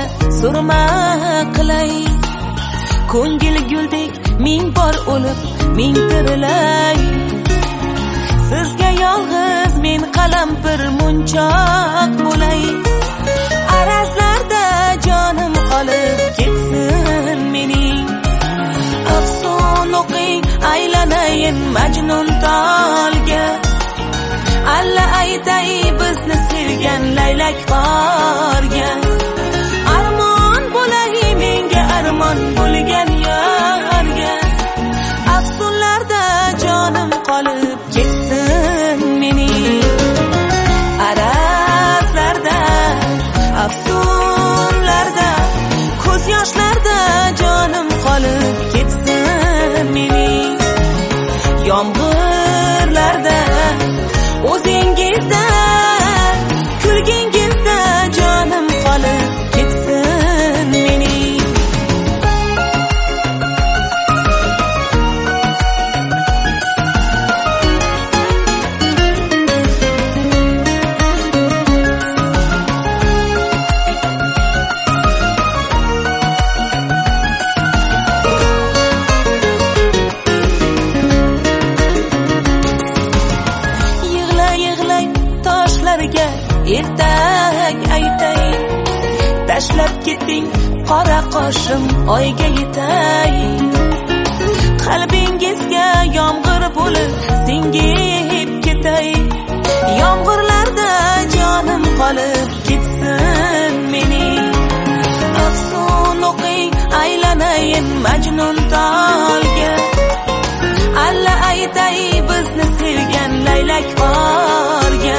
surma qilay. Ko'ngil guldek ming bor o'lib ming tirilay. Sizga yolg'iz men qalampir munchoq bo'lay. Arazlarda jonim qolib ketsin mening. Afsun o'qing aylanayin Majnun tolga. Alla aytay bizni sevgan laylak qorga. Armon bo'lay menga armon bo'lgan yorga. Afsunlarda jonim qolib ketsin mening. Arazlarda, afsunlarda, ko'z yoshlarda jonim qolib ketsin mening. Yomg'irlarda o'zingizda kulgingizda jonim qolib ketsin mening. Ertak aytay, tashlab keting qora qoshim oyga yetay. Qalbingizga yomg'ir bo'lib singib ketay. Yomg'irlarda jonim qolib ketsin mening. Afsun o'qing aylanayin Majnun tolga. Alla aytay bizni sevgan laylak qorga.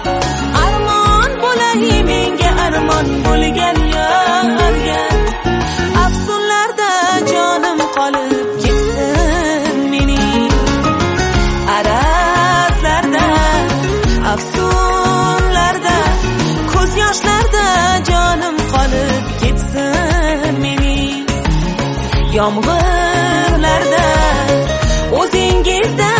Menga armon bo'lgan yorga. Afsunlarda jonim qolib ketsin mening. Arazlarda, afsunlarda, ko'z yoshlarda jonim qolib ketsin mening. Yomg'irlarda o'zingizda